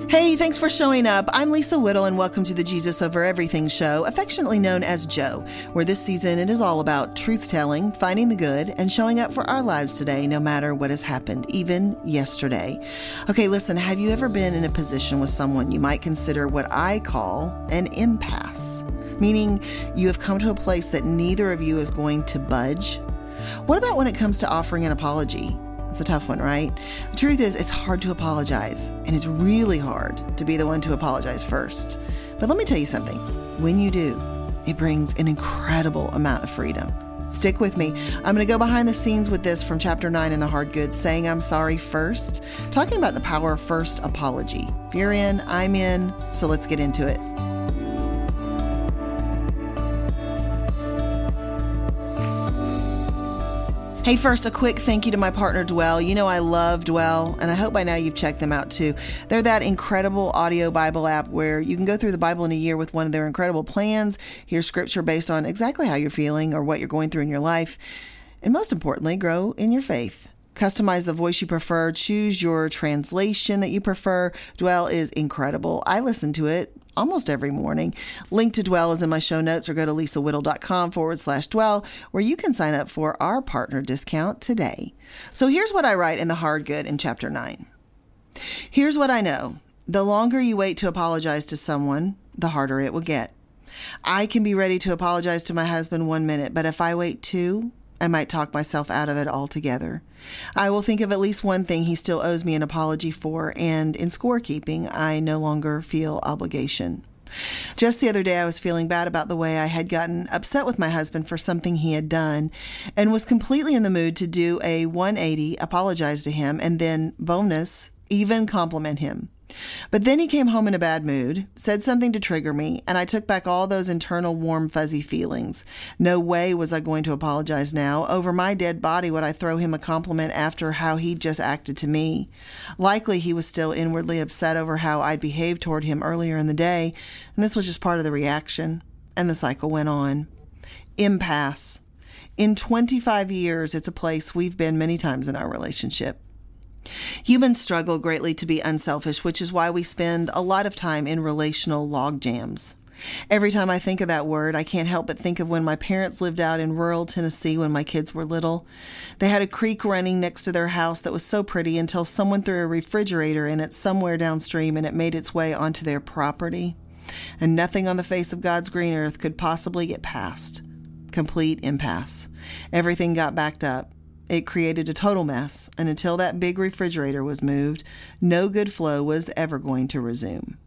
Hey, thanks for showing up. I'm Lisa Whittle, and welcome to the Jesus Over Everything show, affectionately known as Joe, where this season it is all about truth-telling, finding the good, and showing up for our lives today, no matter what has happened, even yesterday. Okay, listen, have you ever been in a position with someone you might consider what I call an impasse? Meaning you have come to a place that neither of you is going to budge? What about when it comes to offering an apology? It's a tough one, right? The truth is, it's hard to apologize, and it's really hard to be the one to apologize first. But let me tell you something. When you do, it brings an incredible amount of freedom. Stick with me. I'm going to go behind the scenes with this from chapter 9 in The Hard Good, saying I'm sorry first, talking about the power of first apology. If you're in, I'm in, so let's get into it. Hey, first, a quick thank you to my partner, Dwell. You know I love Dwell, and I hope by now you've checked them out too. They're that incredible audio Bible app where you can go through the Bible in a year with one of their incredible plans, hear scripture based on exactly how you're feeling or what you're going through in your life, and most importantly, grow in your faith. Customize the voice you prefer, choose your translation that you prefer. Dwell is incredible. I listen to it almost every morning. Link to Dwell is in my show notes, or go to lisawhittle.com/Dwell, where you can sign up for our partner discount today. So here's what I write in The Hard Good in chapter 9. Here's what I know. The longer you wait to apologize to someone, the harder it will get. I can be ready to apologize to my husband 1 minute, but if I wait 2, I might talk myself out of it altogether. I will think of at least one thing he still owes me an apology for, and in scorekeeping, I no longer feel obligation. Just the other day, I was feeling bad about the way I had gotten upset with my husband for something he had done, and was completely in the mood to do a 180, apologize to him, and then, bonus, even compliment him. But then he came home in a bad mood, said something to trigger me, and I took back all those internal warm, fuzzy feelings. No way was I going to apologize now. Over my dead body would I throw him a compliment after how he just acted to me. Likely he was still inwardly upset over how I'd behaved toward him earlier in the day, and this was just part of the reaction. And the cycle went on. Impasse. In 25 years, it's a place we've been many times in our relationship. Humans struggle greatly to be unselfish, which is why we spend a lot of time in relational log jams. Every time I think of that word, I can't help but think of when my parents lived out in rural Tennessee when my kids were little. They had a creek running next to their house that was so pretty until someone threw a refrigerator in it somewhere downstream and it made its way onto their property. And nothing on the face of God's green earth could possibly get past. Complete impasse. Everything got backed up. It created a total mess, and until that big refrigerator was moved, no good flow was ever going to resume.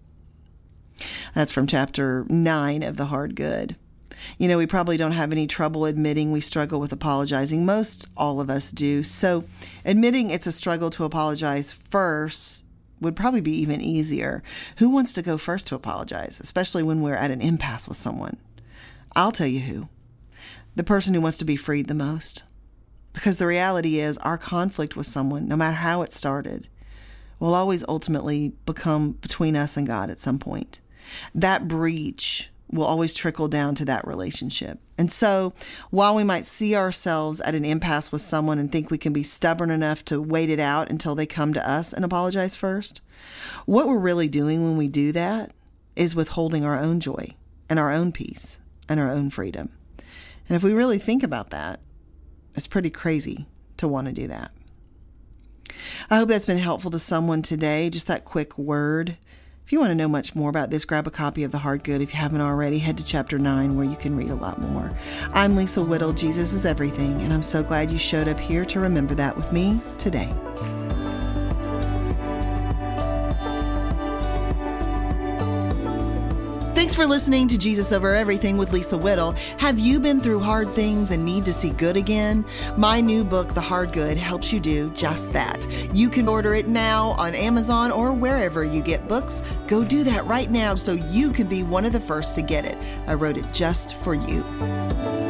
That's from chapter 9 of The Hard Good. You know, we probably don't have any trouble admitting we struggle with apologizing. Most all of us do. So admitting it's a struggle to apologize first would probably be even easier. Who wants to go first to apologize, especially when we're at an impasse with someone? I'll tell you who. The person who wants to be freed the most. Because the reality is our conflict with someone, no matter how it started, will always ultimately become between us and God at some point. That breach will always trickle down to that relationship. And so while we might see ourselves at an impasse with someone and think we can be stubborn enough to wait it out until they come to us and apologize first, what we're really doing when we do that is withholding our own joy and our own peace and our own freedom. And if we really think about that, it's pretty crazy to want to do that. I hope that's been helpful to someone today, just that quick word. If you want to know much more about this, grab a copy of The Hard Good. If you haven't already, head to chapter 9 where you can read a lot more. I'm Lisa Whittle. Jesus is everything, and I'm so glad you showed up here to remember that with me today. Thanks for listening to Jesus Over Everything with Lisa Whittle. Have you been through hard things and need to see good again? My new book, The Hard Good, helps you do just that. You can order it now on Amazon or wherever you get books. Go do that right now so you can be one of the first to get it. I wrote it just for you.